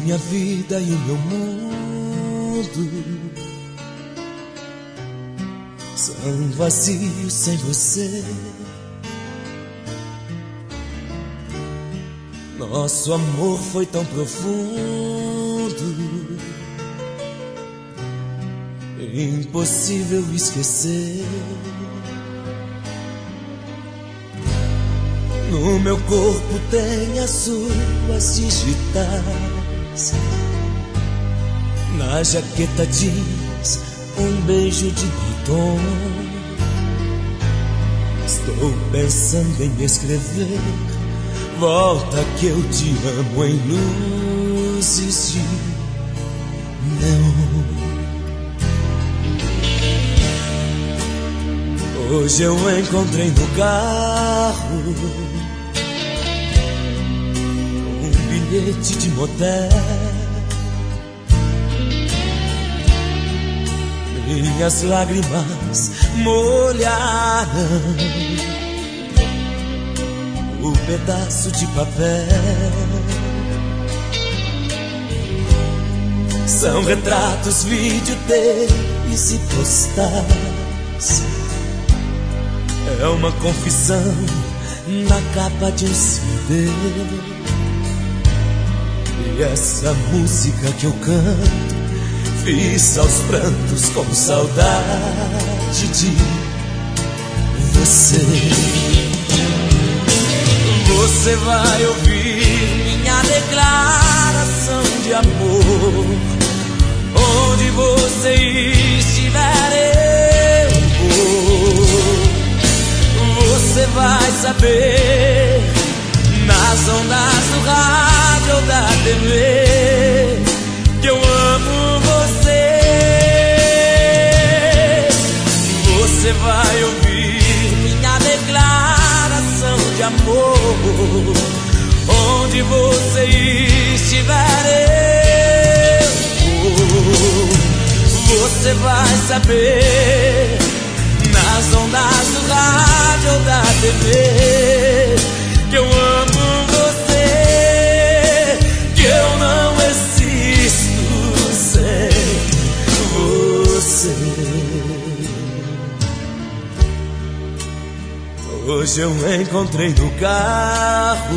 minha vida e o meu mundo são vazios sem você. Nosso amor foi tão profundo, impossível esquecer. No meu corpo tem as suas digitais, na jaqueta jeans um beijo de batom. Estou pensando em escrever: volta que eu te amo, em luzes de neon. Hoje eu encontrei no carro um bilhete de motel. Minhas lágrimas molharam o pedaço de papel. São retratos, videotapes e postais. É uma confissão na capa de um CD. E essa música que eu canto fiz aos prantos com saudade de você. Você vai ouvir minha declaração de amor. Onde você estiver eu vou. Você vai saber nas ondas do rádio ou da TV que eu amo você. Você vai ouvir minha declaração de amor. Onde você estiver eu vou. Você vai saber nas ondas do rádio ou da TV que eu amo você, que eu não existo sem você. Hoje eu encontrei no carro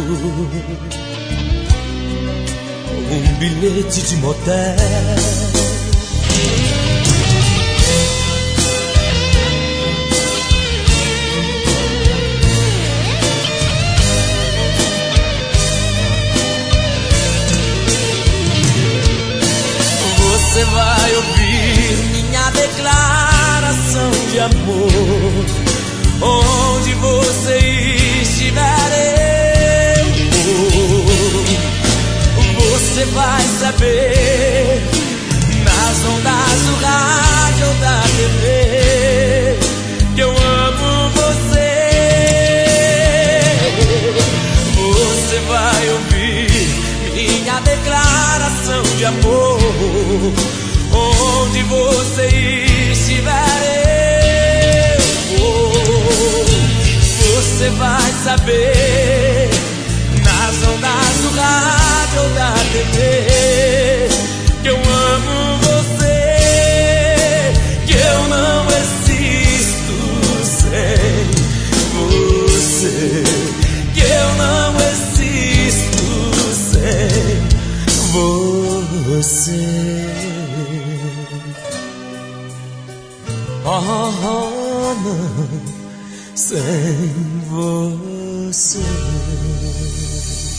um bilhete de motel. Você vai ouvir minha declaração de amor. Onde você estiver eu vou. Você vai saber nas ondas do rádio ou da TV que eu amo você. Você vai ouvir minha declaração de amor. Onde você estiver eu vou. Você vai saber nas ondas do rádio ou da TV que eu amo você, que eu não existo sem você, que eu não existo sem você. Oh, não, sem você.